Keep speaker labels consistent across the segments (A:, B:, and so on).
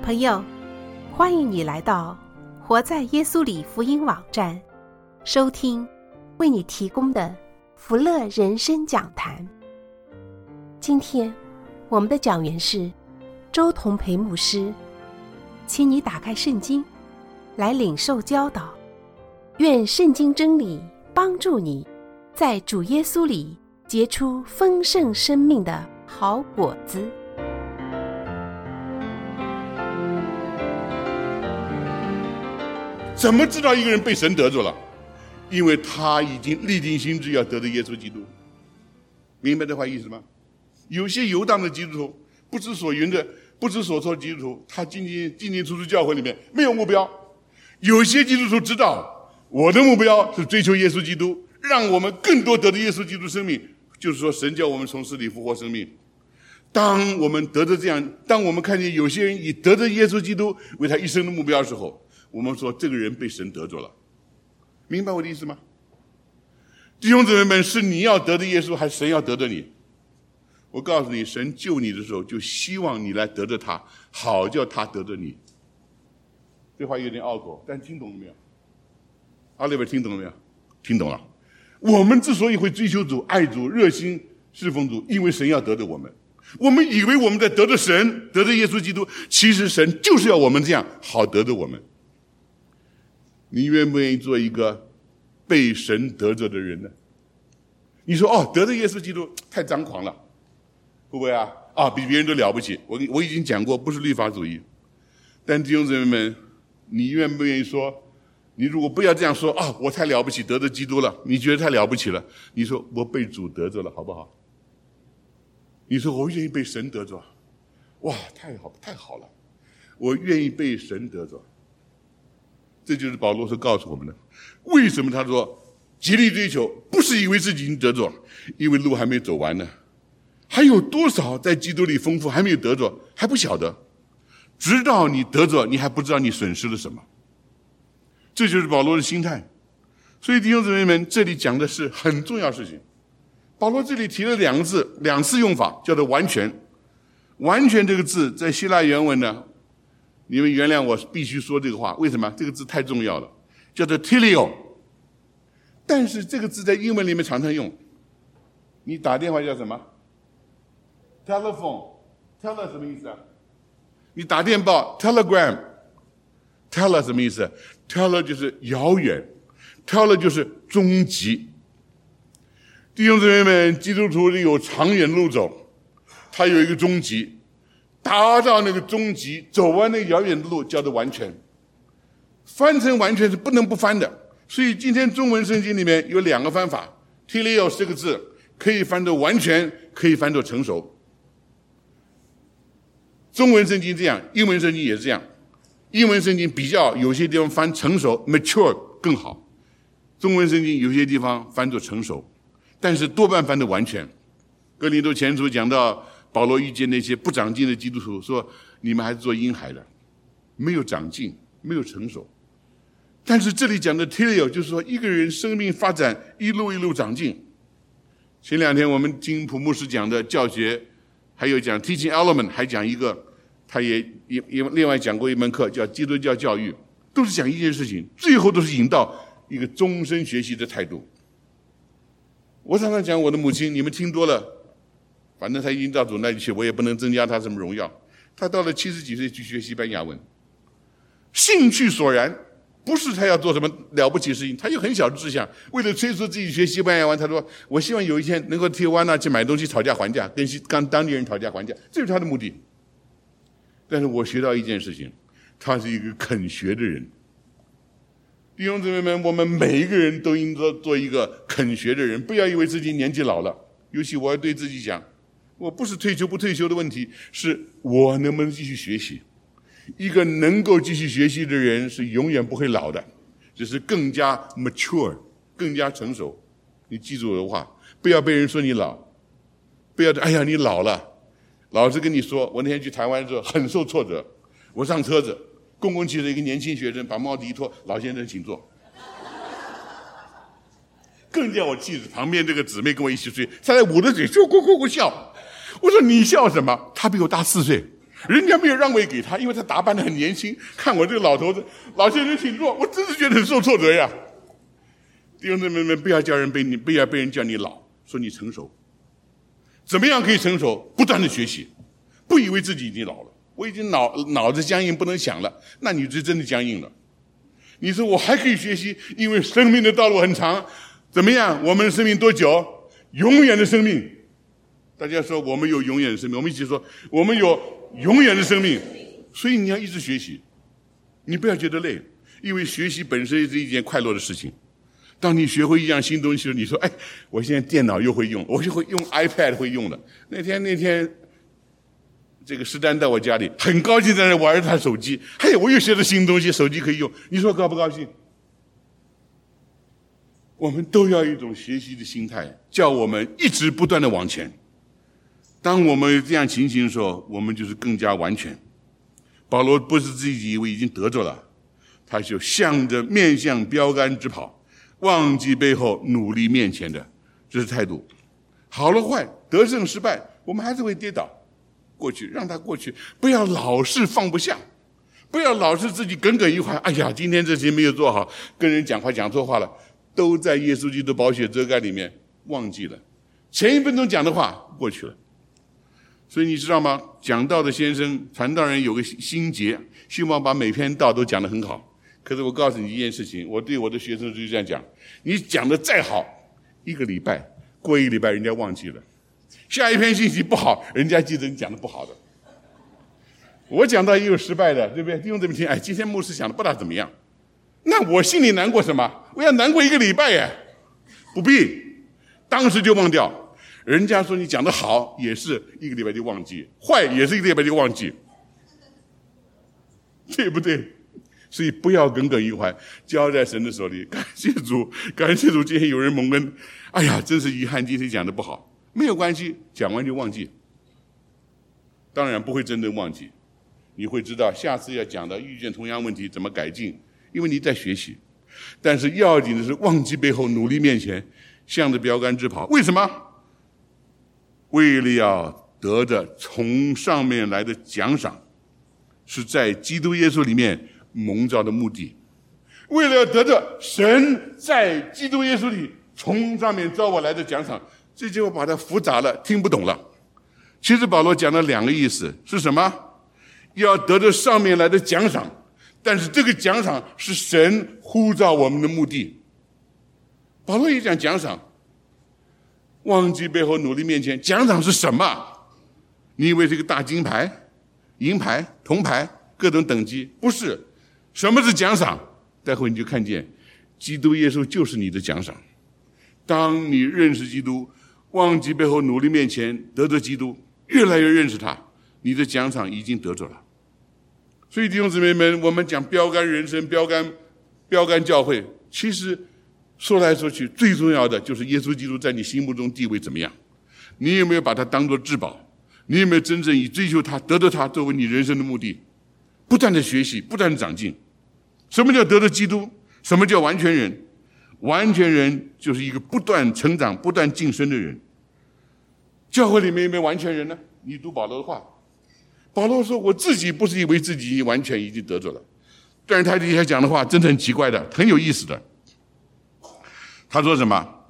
A: 朋友，欢迎你来到活在耶稣里福音网站，收听为你提供的福乐人生讲坛。今天我们的讲员是周同培牧师，请你打开圣经来领受教导，愿圣经真理帮助你在主耶稣里结出丰盛生命的好果子。
B: 怎么知道一个人被神得着了？因为他已经立定心志要得着耶稣基督。明白这话意思吗？有些游荡的基督徒，不知所云的、不知所措的基督徒，他进出教会里面没有目标。有些基督徒知道我的目标是追求耶稣基督，让我们更多得着耶稣基督生命，就是说神叫我们从死里复活生命。当我们得着这样，当我们看见有些人以得着耶稣基督为他一生的目标的时候，我们说这个人被神得着了。明白我的意思吗？弟兄姊妹们，是你要得着耶稣，还是神要得着你？我告诉你，神救你的时候就希望你来得着他，好叫他得着你。这话有点拗口，但听懂了没有？阿里边听懂了没有？听懂了。我们之所以会追求主、爱主、热心侍奉主，因为神要得着我们。我们以为我们在得着神、得着耶稣基督，其实神就是要我们这样，好得着我们。你愿不愿意做一个被神得着的人呢？你说得着耶稣基督太张狂了，会不会啊？比别人都了不起。我已经讲过，不是律法主义。但弟兄姊妹们，你愿不愿意说，你如果不要这样说我太了不起，得着基督了，你觉得太了不起了，你说我被主得着了，好不好？你说我愿意被神得着，哇，太好了，我愿意被神得着。这就是保罗所告诉我们的。为什么他说极力追求，不是以为自己已经得着，因为路还没走完呢，还有多少在基督里丰富还没有得着，还不晓得。直到你得着，你还不知道你损失了什么。这就是保罗的心态。所以弟兄姊妹们，这里讲的是很重要的事情。保罗这里提了两次用法，叫做完全。完全这个字在希腊原文呢，你们原谅我必须说这个话，为什么？这个字太重要了，叫做 teleo。 但是这个字在英文里面常常用。你打电话叫什么？ telephone。 tele 什么意思啊？你打电报 telegram。 tele 什么意思？ tele 就是遥远， tele 就是终极。弟兄姊妹们，基督徒里有长远路走，他有一个终极，达到那个终极，走完那个遥远的路，叫做完全。翻成完全是不能不翻的。所以今天中文圣经里面有两个翻法， teleos 这个字可以翻作完全，可以翻作成熟。中文圣经这样，英文圣经也是这样。英文圣经比较有些地方翻成熟 mature 更好，中文圣经有些地方翻作成熟，但是多半翻作完全。哥林多前书讲到保罗遇见那些不长进的基督徒，说你们还是做婴孩的，没有长进，没有成熟。但是这里讲的 teleo 就是说一个人生命发展一路一路长进。前两天我们听普牧师讲的教学，还有讲 teaching element， 还讲一个，他也另外讲过一门课叫基督教教育，都是讲一件事情，最后都是引到一个终身学习的态度。我常常讲我的母亲，你们听多了，反正她已经到主那里去，我也不能增加她什么荣耀。她到了70几岁去学西班牙文，兴趣所然，不是她要做什么了不起的事情，她有很小的志向，为了催促自己学西班牙文，她说我希望有一天能够替湾纳去买东西讨价还价，跟当地人讨价还价，这是她的目的。但是我学到一件事情，她是一个肯学的人。弟兄姊妹们，我们每一个人都应该做一个肯学的人，不要以为自己年纪老了。尤其我要对自己讲，我不是退休不退休的问题，是我能不能继续学习。一个能够继续学习的人是永远不会老的，只是更加 mature， 更加成熟。你记住我的话，不要被人说你老，不要哎呀你老了。老实跟你说，我那天去台湾的时候很受挫折，我上车子，公共汽车一个年轻学生把帽子一脱，老先生请坐。更叫我气死，旁边这个姊妹跟我一起睡，她在捂着嘴就咕咕咕笑。我说你笑什么？她比我大4岁， 人家没有让位给他，因为他打扮得很年轻。看我这个老头子，老先生请坐，我真是觉得很受挫折呀。弟兄姊妹们，不要被人叫你老，说你成熟。怎么样可以成熟？不断的学习，不以为自己已经老了，我已经脑子僵硬不能想了，那你就真的僵硬了。你说我还可以学习，因为生命的道路很长。怎么样？我们的生命多久？永远的生命。大家说我们有永远的生命，我们一起说我们有永远的生命。所以你要一直学习，你不要觉得累，因为学习本身是一件快乐的事情。当你学会一样新东西，你说哎，我现在电脑又会用，我就会用 iPad 会用了。那天这个施丹到我家里，很高兴在那玩他手机，嘿，我又学了新东西，手机可以用，你说高不高兴？我们都要一种学习的心态，叫我们一直不断的往前。当我们这样情形的时候，我们就是更加完全。保罗不是自己以为已经得着了，他就面向标杆直跑，忘记背后，努力面前的，这是态度。好了坏，得胜失败，我们还是会跌倒，过去让它过去，不要老是放不下，不要老是自己耿耿于怀。哎呀，今天这些没有做好，跟人讲话讲错话了，都在耶稣基督宝血遮盖里面忘记了，前一分钟讲的话过去了。所以你知道吗？讲道的先生传道人有个心结，希望把每篇道都讲得很好。可是我告诉你一件事情，我对我的学生就这样讲，你讲得再好，一个礼拜过一个礼拜人家忘记了，下一篇信息不好，人家记得你讲的不好的。我讲到也有失败的，对不对？弟兄姊妹听，哎，今天牧师讲的不大怎么样，那我心里难过什么？我要难过一个礼拜耶，不必，当时就忘掉。人家说你讲的好，也是一个礼拜就忘记；坏也是一个礼拜就忘记，对不对？所以不要耿耿于怀，交在神的手里。感谢主，感谢主！今天有人蒙恩，哎呀，真是遗憾，今天讲的不好，没有关系，讲完就忘记。当然不会真正忘记，你会知道下次要讲到遇见同样问题怎么改进，因为你在学习。但是要紧的是忘记背后，努力面前，向着标杆直跑。为什么？为了要得着从上面来的奖赏，是在基督耶稣里面蒙召的目的。为了要得着神在基督耶稣里从上面召我来的奖赏，这就把它复杂了，听不懂了。其实保罗讲了两个意思，是什么？要得着上面来的奖赏，但是这个奖赏是神呼召我们的目的。保罗也讲奖赏，忘记背后，努力面前，奖赏是什么？你以为是个大金牌、银牌、铜牌，各种等级？不是。什么是奖赏？待会你就看见，基督耶稣就是你的奖赏。当你认识基督，忘记背后，努力面前，得着基督，越来越认识他，你的奖赏已经得着了。所以弟兄姊妹们，我们讲标杆人生、标杆教会，其实说来说去，最重要的就是耶稣基督在你心目中地位怎么样？你有没有把他当作至宝？你有没有真正以追求他、得到他作为你人生的目的？不断的学习，不断的长进。什么叫得到基督？什么叫完全人？完全人就是一个不断成长、不断晋升的人。教会里面有没有完全人呢？你读保罗的话，保罗说：“我自己不是以为自己完全已经得着了。”但是他底下讲的话真的很奇怪的，很有意思的。他说什么？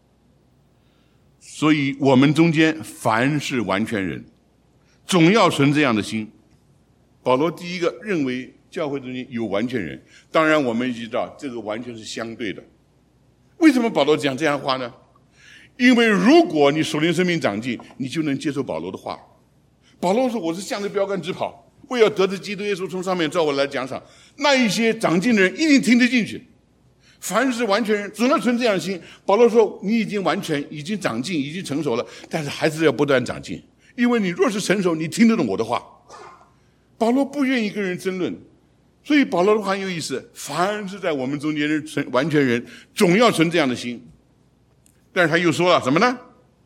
B: 所以我们中间凡是完全人，总要存这样的心。保罗第一个认为教会中间有完全人，当然我们知道这个完全是相对的。为什么保罗讲这样的话呢？因为如果你属灵生命长进，你就能接受保罗的话。保罗说：“我是向着标杆直跑，为要得着基督耶稣从上面召我来奖赏。”那一些长进的人一定听得进去。凡是完全人，总要存这样的心。保罗说：“你已经完全，已经长进，已经成熟了，但是还是要不断长进。因为你若是成熟，你听得懂我的话。”保罗不愿意跟人争论，所以保罗的话很有意思：凡是在我们中间的完全人，总要存这样的心。但是他又说了什么呢？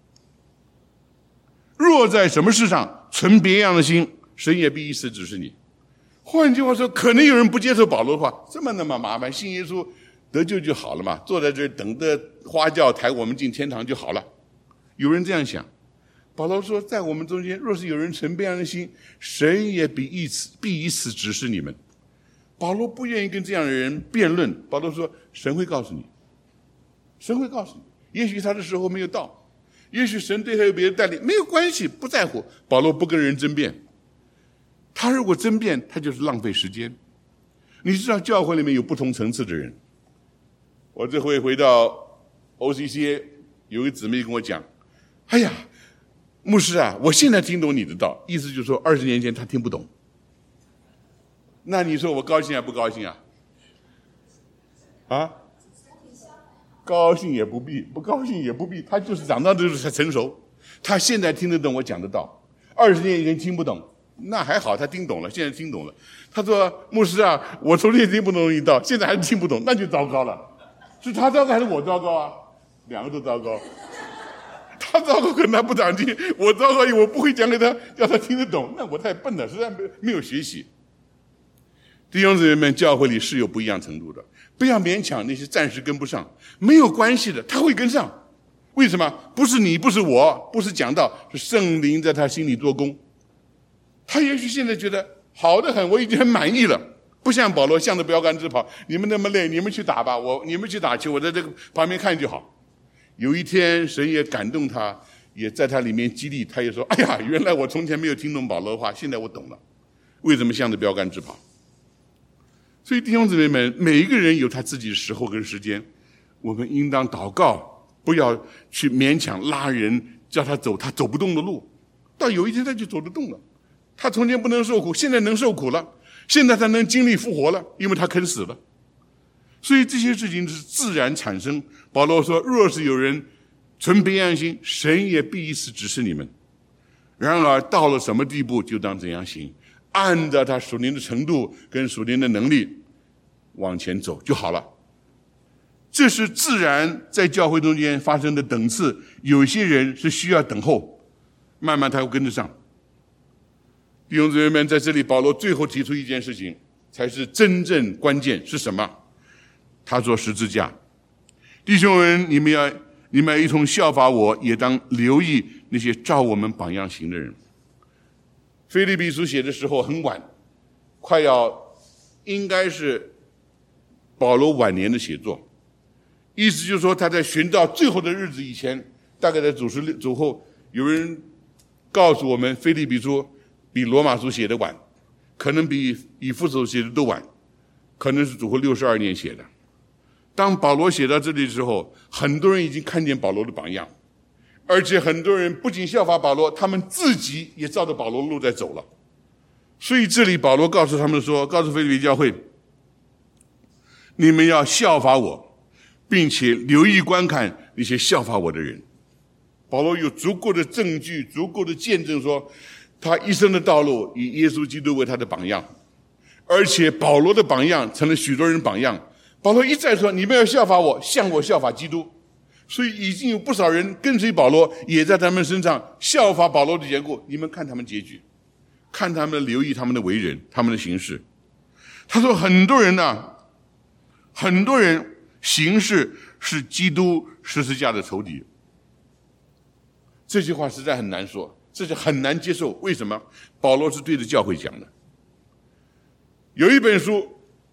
B: 若在什么事上存别样的心，神也必以此指示你。换句话说，可能有人不接受保罗的话，这么那么麻烦，信耶稣得救就好了嘛，坐在这儿等着花轿抬我们进天堂就好了。有人这样想， 保罗说，在我们中间若是有人存这样的心，神也必以此指示你们。保罗不愿意跟这样的人辩论，保罗说神会告诉你，神会告诉你，也许他的时候没有到，也许神对他有别的带领，没有关系，不在乎。保罗不跟人争辩，他如果争辩，他就是浪费时间。你知道教会里面有不同层次的人。我这回回到 OCCA， 有一个姊妹跟我讲，哎呀，牧师啊，我现在听懂你的道，意思就是说20年前他听不懂。那你说我高兴还不高兴啊？啊？高兴也不必，不高兴也不必，他就是长大就是才成熟。他现在听得懂我讲的道，20年以前听不懂，那还好，他听懂了，现在听懂了。他说：“牧师啊，我从前听不懂你道，现在还是听不懂，那就糟糕了。是他糟糕还是我糟糕啊？两个都糟糕。他糟糕可能他不长进，我糟糕我不会讲给他，叫他听得懂，那我太笨了，实在没有学习。”弟兄姊妹们，教会里是有不一样程度的，不要勉强那些暂时跟不上，没有关系的，他会跟上。为什么？不是你，不是我，不是讲道，是圣灵在他心里做工。他也许现在觉得好得很，我已经很满意了，不像保罗向着标杆直跑，你们那么累，你们去打吧，你们去打球，我在这个旁边看就好。有一天神也感动他，也在他里面激励，他也说，哎呀，原来我从前没有听懂保罗的话，现在我懂了，为什么向着标杆直跑。所以弟兄姊妹们，每一个人有他自己的时候跟时间，我们应当祷告，不要去勉强拉人叫他走他走不动的路，到有一天他就走得动了。他从前不能受苦，现在能受苦了，现在他能经历复活了，因为他肯死了。所以这些事情是自然产生。保罗说，若是有人存别样心，神也必以此指示你们。然而到了什么地步就当怎样行，按照他属灵的程度跟属灵的能力往前走就好了。这是自然在教会中间发生的等次，有些人是需要等候，慢慢他会跟得上。弟兄姊妹们，在这里保罗最后提出一件事情才是真正关键，是什么？他做十字架。弟兄们，你们要一同效法我，也当留意那些照我们榜样行的人。腓立比书写的时候很晚，快要应该是保罗晚年的写作，意思就是说他在寻到最后的日子以前，大概在主后，有人告诉我们腓立比书比罗马书写的晚，可能比以弗所写的都晚，可能是主后62年写的。当保罗写到这里的时候，很多人已经看见保罗的榜样，而且很多人不仅效法保罗，他们自己也照着保罗的路在走了。所以这里保罗告诉他们说，告诉腓立比教会，你们要效法我，并且留意观看那些效法我的人。保罗有足够的证据，足够的见证说，他一生的道路以耶稣基督为他的榜样，而且保罗的榜样成了许多人榜样。保罗一再说，你们要效法我，像我效法基督。所以已经有不少人跟随保罗，也在他们身上效法保罗的结果。你们看他们结局，看他们留意他们的为人，他们的行事。他说很多人行事是基督十字架的仇敌。这句话实在很难说，这是很难接受。为什么？保罗是对着教会讲的。有一本书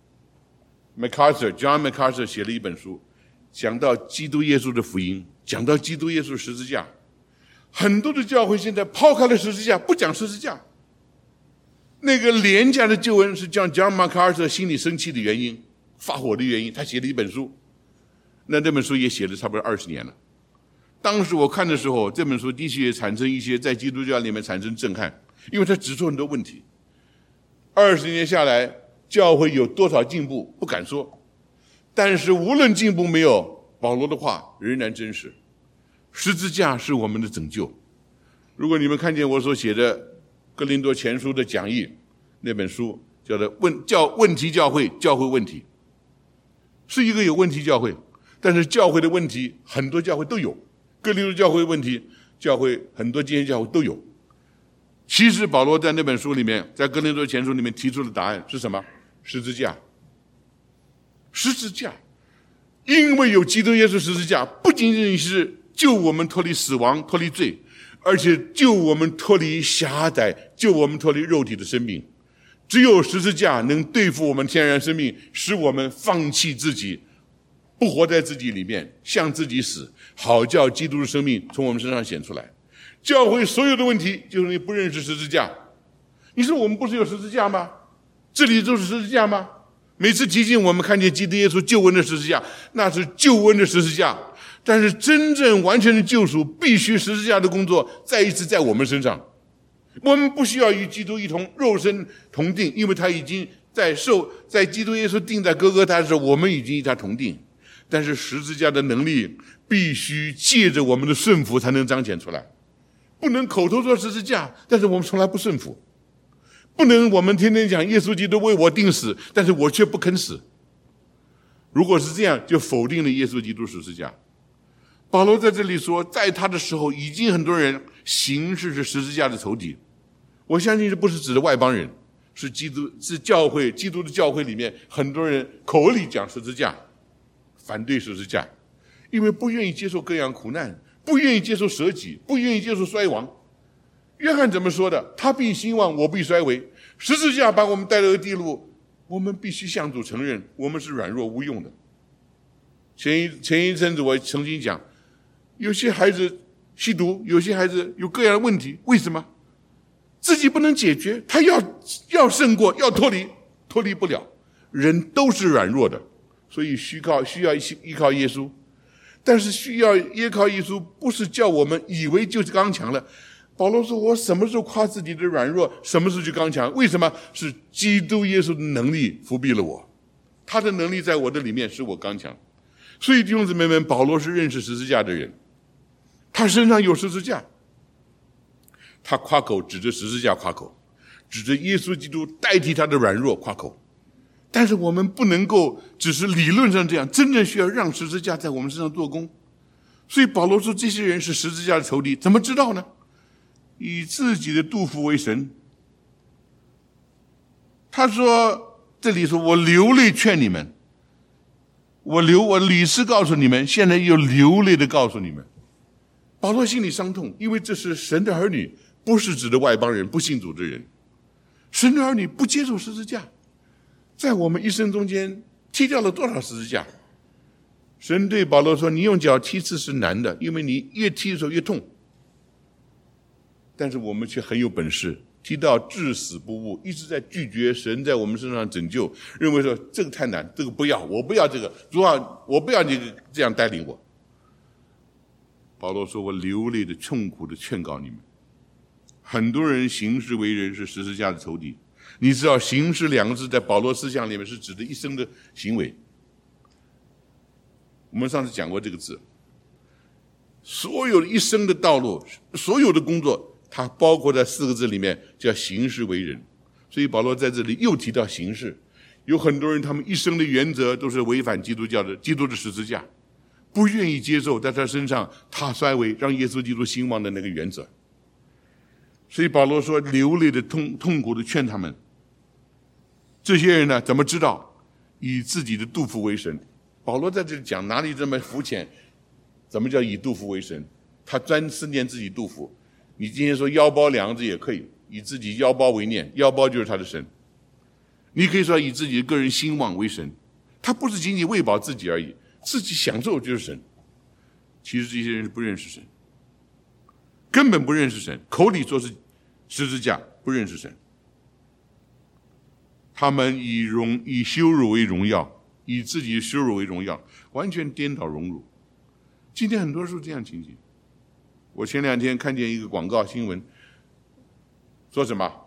B: John MacArthur 写了一本书，讲到基督耶稣的福音，讲到基督耶稣十字架。很多的教会现在抛开了十字架，不讲十字架。那个廉价的救恩是叫 John MacArthur 心里生气的原因，发火的原因。他写了一本书，那本书也写了差不多20年了。当时我看的时候，这本书的确产生一些在基督教里面产生震撼，因为他指出很多问题。20年下来，教会有多少进步不敢说，但是无论进步没有，保罗的话仍然真实。十字架是我们的拯救。如果你们看见我所写的哥林多前书的讲义，那本书叫做问题教会，教会问题，是一个有问题教会，但是教会的问题很多教会都有，哥林多教会问题，教会很多今天教会都有。其实保罗在那本书里面，在哥林多前书里面提出的答案是什么？十字架。十字架，因为有基督耶稣十字架，不仅仅是救我们脱离死亡、脱离罪， 而且救我们脱离狭窄，救我们脱离肉体的生命。只有十字架能对付我们天然生命，使我们放弃自己，不活在自己里面，向自己死，好叫基督的生命从我们身上显出来。教会所有的问题就是你不认识十字架。你说我们不是有十字架吗？这里就是十字架吗？每次提醒我们看见基督耶稣救恩的十字架，那是救恩的十字架。但是真正完全的救赎，必须十字架的工作再一次在我们身上。我们不需要与基督一同肉身同定，因为他已经在基督耶稣定在哥哥他的时候，我们已经与他同定。但是十字架的能力必须借着我们的顺服才能彰显出来。不能口头说十字架，但是我们从来不顺服。不能我们天天讲耶稣基督为我定死，但是我却不肯死。如果是这样，就否定了耶稣基督十字架。保罗在这里说，在他的时候已经很多人行事是十字架的仇敌。我相信这不是指的外邦人，是教会，基督的教会里面很多人口里讲十字架，反对十字架，因为不愿意接受各样苦难，不愿意接受舍己，不愿意接受衰亡。约翰怎么说的？他必兴旺，我必衰微。十字架把我们带到地路，我们必须向主承认，我们是软弱无用的。前一阵子我曾经讲，有些孩子吸毒，有些孩子有各样的问题，为什么？自己不能解决，他要胜过，要脱离不了。人都是软弱的，所以需要依靠耶稣。但是需要依靠耶稣，不是叫我们以为就是刚强了。保罗说，我什么时候夸自己的软弱，什么时候就刚强？为什么？是基督耶稣的能力扶庇了我，他的能力在我的里面使我刚强。所以弟兄姊妹们，保罗是认识十字架的人，他身上有十字架，他夸口指着十字架夸口，指着耶稣基督代替他的软弱夸口。但是我们不能够只是理论上这样，真正需要让十字架在我们身上做工。所以保罗说，这些人是十字架的仇敌，怎么知道呢？以自己的肚腹为神。他说，这里说，我流泪劝你们，我屡次告诉你们，现在又流泪的告诉你们。保罗心里伤痛，因为这是神的儿女，不是指的外邦人，不信主的人。神的儿女不接受十字架，在我们一生中间踢掉了多少十字架？神对保罗说，你用脚踢刺是难的，因为你越踢的时候越痛。但是我们却很有本事，踢到至死不误，一直在拒绝神在我们身上拯救，认为说这个太难，这个不要，我不要这个，主啊，我不要你这样带领我。保罗说，我流泪的痛苦的劝告你们，很多人行事为人是十字架的仇敌。你知道行事两个字在保罗思想里面是指的一生的行为。我们上次讲过这个字，所有的一生的道路，所有的工作，它包括在四个字里面，叫行事为人。所以保罗在这里又提到行事。有很多人他们一生的原则都是违反基督的十字架，不愿意接受在他身上他衰微让耶稣基督兴旺的那个原则。所以保罗说，流泪的痛苦的劝他们。这些人呢，怎么知道？以自己的肚腹为神。保罗在这里讲，哪里这么肤浅？怎么叫以肚腹为神？他专思念自己肚腹。你今天说腰包两个字也可以，以自己腰包为念，腰包就是他的神。你可以说以自己的个人兴旺为神，他不是仅仅喂饱自己而已，自己享受就是神。其实这些人是不认识神，根本不认识神，口里说是十字架，不认识神。他们以羞辱为荣耀，以自己的羞辱为荣耀，完全颠倒荣辱。今天很多是这样情形。我前两天看见一个广告新闻，说什么？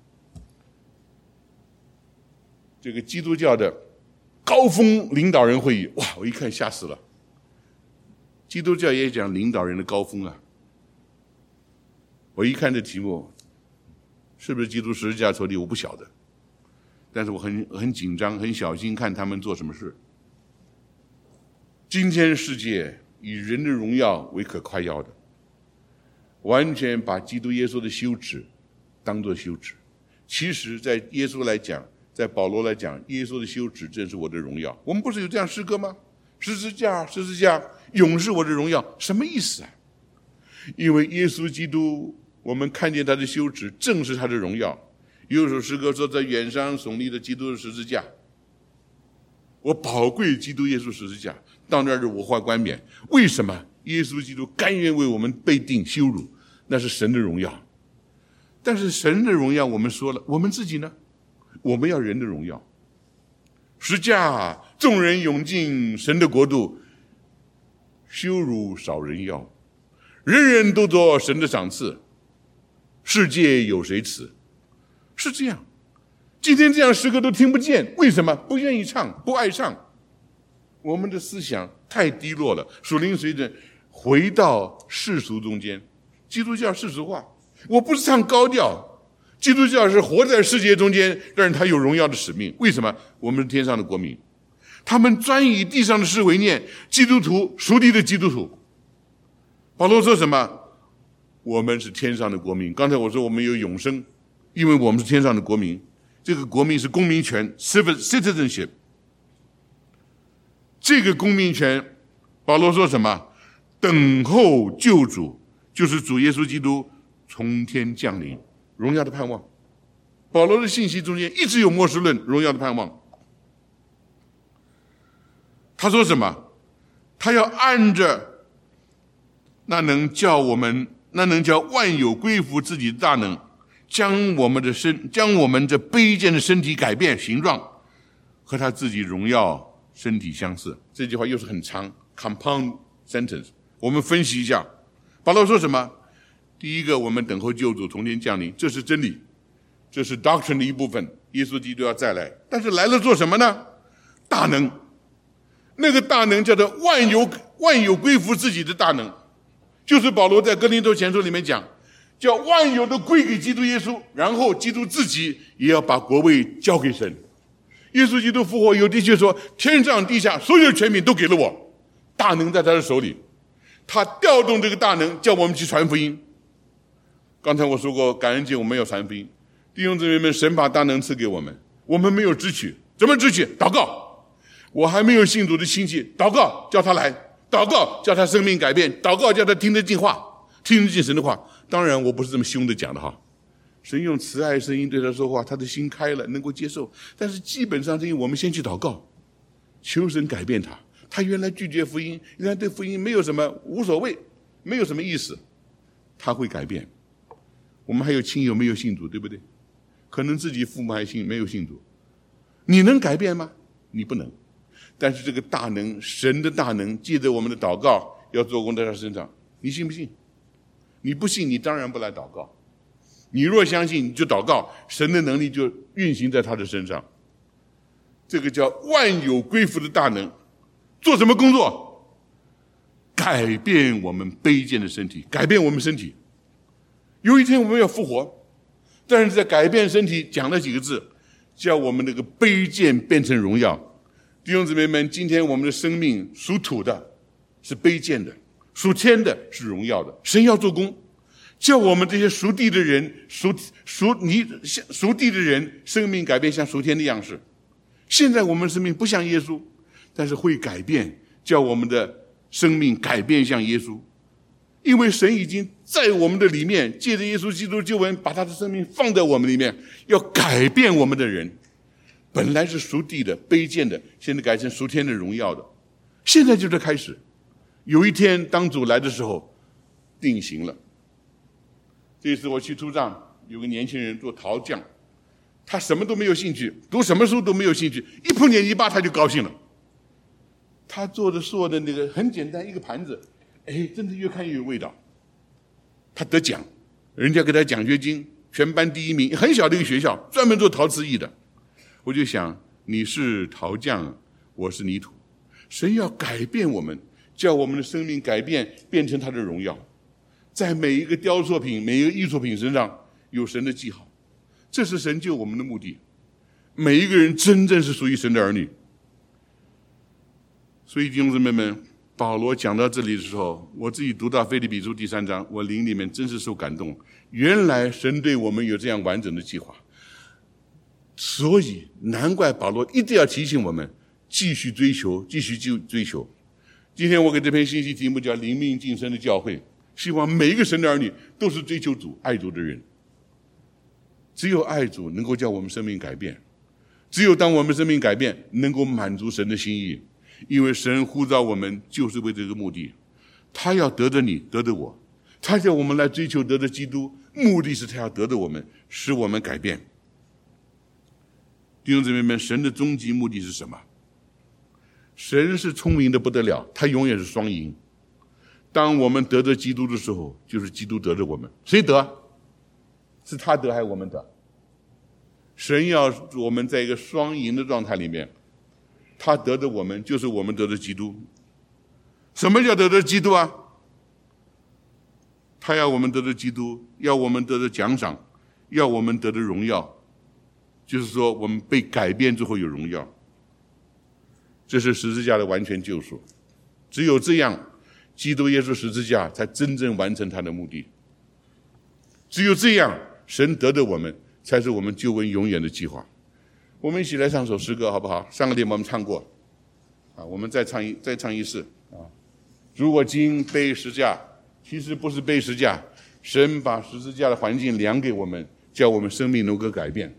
B: 这个基督教的高峰领导人会议，哇！我一看吓死了。基督教也讲领导人的高峰啊。我一看这题目，是不是基督十字架仇敌？我不晓得，但是我很紧张，很小心看他们做什么事。今天世界以人的荣耀为可夸耀的，完全把基督耶稣的羞耻当作羞耻。其实在耶稣来讲，在保罗来讲，耶稣的羞耻正是我的荣耀。我们不是有这样诗歌吗？十字架，十字架，永是我的荣耀。什么意思啊？ 因为耶稣基督，我们看见他的羞耻，正是他的荣耀。有首诗歌说，在远山耸立的基督的十字架，我宝贵基督耶稣十字架，到那儿我获冠冕。为什么？耶稣基督甘愿为我们被定羞辱，那是神的荣耀。但是神的荣耀我们说了，我们自己呢？我们要人的荣耀。十架众人涌进神的国度，羞辱少人要，人人都做神的赏赐，世界有谁耻？是这样。今天这样诗歌都听不见，为什么？不愿意唱，不爱唱。我们的思想太低落了，属灵水准回到世俗中间。基督教世俗化，我不是唱高调，基督教是活在世界中间，但是他有荣耀的使命。为什么？我们是天上的国民，他们专以地上的事为念，基督徒，属地的基督徒。保罗说什么？我们是天上的国民。刚才我说我们有永生，因为我们是天上的国民。这个国民是公民权 citizenship。 这个公民权，保罗说什么？等候救主，就是主耶稣基督从天降临，荣耀的盼望。保罗的信息中间一直有末世论，荣耀的盼望。他说什么？他要按着那能叫万有归服自己的大能，将我们这卑贱的身体改变形状，和他自己荣耀身体相似。这句话又是很长 compound sentence， 我们分析一下。保罗说什么？第一个，我们等候救主从天降临，这是真理，这是 doctrine 的一部分，耶稣基督要再来。但是来了做什么呢？大能，那个大能叫做万有归服自己的大能，就是保罗在哥林多前书里面讲，叫万有都归给基督耶稣，然后基督自己也要把国位交给神。耶稣基督复活，有的确说，天上地下所有的权柄都给了我，大能在他的手里，他调动这个大能，叫我们去传福音。刚才我说过，感恩节我们要传福音，弟兄姊妹们，神把大能赐给我们，我们没有支取，怎么支取？祷告。我还没有信主的亲戚，祷告叫他来，祷告叫他生命改变，祷告叫他听得进话，听得进神的话。当然我不是这么凶的讲的哈，神用慈爱声音对他说话，他的心开了，能够接受。但是基本上是因为我们先去祷告，求神改变他。他原来拒绝福音，原来对福音没有什么无所谓，没有什么意思，他会改变。我们还有亲友没有信主，对不对？可能自己父母还没有信主，你能改变吗？你不能。但是这个大能，神的大能，借着我们的祷告要做工在他身上。你信不信？你不信，你当然不来祷告。你若相信，你就祷告，神的能力就运行在他的身上。这个叫万有归服的大能。做什么工作？改变我们卑贱的身体，改变我们身体。有一天我们要复活，但是在改变身体讲了几个字，叫我们那个卑贱变成荣耀。弟兄姊妹们，今天我们的生命属土的是卑贱的，属天的是荣耀的。神要做工，叫我们这些属地的人属地的人生命改变像属天的样式。现在我们生命不像耶稣，但是会改变，叫我们的生命改变像耶稣。因为神已经在我们的里面，借着耶稣基督救恩，把他的生命放在我们里面，要改变我们的人。本来是属地的卑贱的，现在改成属天的荣耀的。现在就在开始，有一天当主来的时候定型了。这次我去出帐，有个年轻人做陶匠，他什么都没有兴趣，读什么书都没有兴趣，一碰见泥巴他就高兴了。他做的那个很简单，一个盘子，真的越看越有味道。他得奖，人家给他奖学金，全班第1名，很小的一个学校，专门做陶瓷艺的。我就想，你是陶匠，我是泥土，神要改变我们，叫我们的生命改变，变成他的荣耀。在每一个雕塑品，每一个艺术品身上有神的记号，这是神救我们的目的。每一个人真正是属于神的儿女。所以弟兄姊妹们，保罗讲到这里的时候，我自己读到腓立比书第3章，我灵里面真是受感动。原来神对我们有这样完整的计划，所以难怪保罗一定要提醒我们继续追求，继续追求。今天我给这篇信息题目叫灵命晋升的教会。 希望每一个神的儿女都是追求主、爱主的人。只有爱主能够叫我们生命改变，只有当我们生命改变，能够满足神的心意。因为神呼召我们就是为这个目的，他要得着你，得着我，他叫我们来追求得着基督，目的是他要得着我们，使我们改变。弟兄姊妹们，神的终极目的是什么？神是聪明的不得了，他永远是双赢。当我们得着基督的时候，就是基督得着我们。谁得？是他得还是我们得？神要我们在一个双赢的状态里面，他得着我们，就是我们得着基督。什么叫得着基督啊？他要我们得着基督，要我们得着奖赏，要我们得着荣耀，就是说我们被改变之后有荣耀。这是十字架的完全救赎，只有这样，基督耶稣十字架才真正完成他的目的。只有这样，神得着我们，才是我们救恩永远的计划。我们一起来唱首诗歌好不好？上个礼拜我们唱过，我们再唱一次啊！如果今背十字架，其实不是背十字架，神把十字架的环境量给我们，叫我们生命能够改变。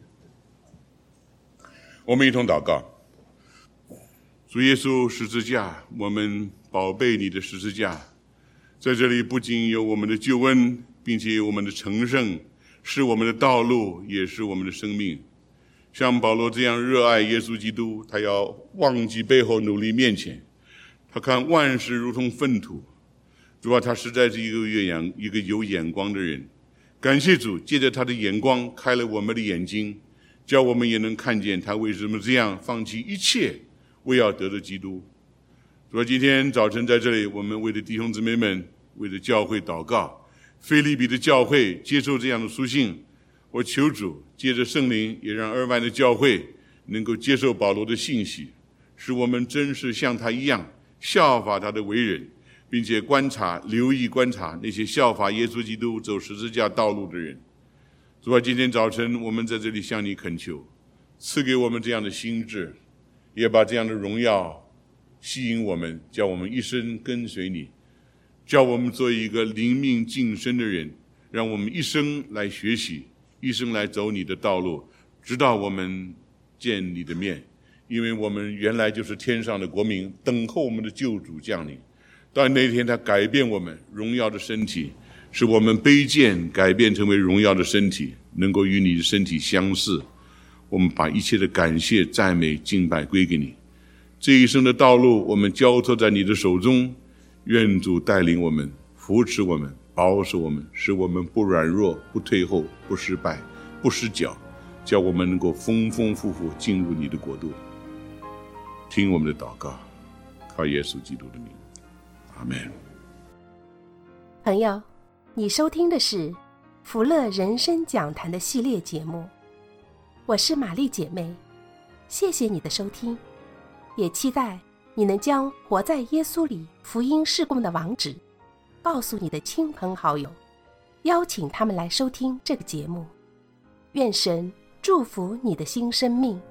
B: 我们一同祷告。主耶稣十字架，我们宝贝你的十字架，在这里不仅有我们的救恩，并且有我们的成圣，是我们的道路，也是我们的生命。像保罗这样热爱耶稣基督，他要忘记背后，努力面前。他看万事如同粪土。主啊，他实在是一个有眼光的人。感谢主，借着他的眼光开了我们的眼睛，叫我们也能看见他为什么这样放弃一切，为要得着基督。主啊，今天早晨在这里，我们为了弟兄姊妹们，为了教会祷告。腓立比的教会接受这样的书信，我求主借着圣灵，也让2万的教会能够接受保罗的信息，使我们真是像他一样效法他的为人，并且留意观察那些效法耶稣基督走十字架道路的人。主啊，今天早晨我们在这里向你恳求，赐给我们这样的心智，也把这样的荣耀吸引我们，叫我们一生跟随你，叫我们做一个灵命晋升的人，让我们一生来学习，一生来走你的道路，直到我们见你的面。因为我们原来就是天上的国民，等候我们的救主降临。到那天他改变我们荣耀的身体，使我们卑贱改变成为荣耀的身体，能够与你的身体相似。我们把一切的感谢、赞美、敬拜归给你。这一生的道路我们交托在你的手中，愿主带领我们，扶持我们，保守我们，使我们不软弱，不退后，不失败，不失脚，叫我们能够丰丰富富进入你的国度。听我们的祷告，靠耶稣基督的名，阿们。
A: 朋友，你收听的是福乐人生讲坛的系列节目，我是玛丽姐妹，谢谢你的收听，也期待你能将活在耶稣里福音事工的网址告诉你的亲朋好友，邀请他们来收听这个节目。愿神祝福你的新生命。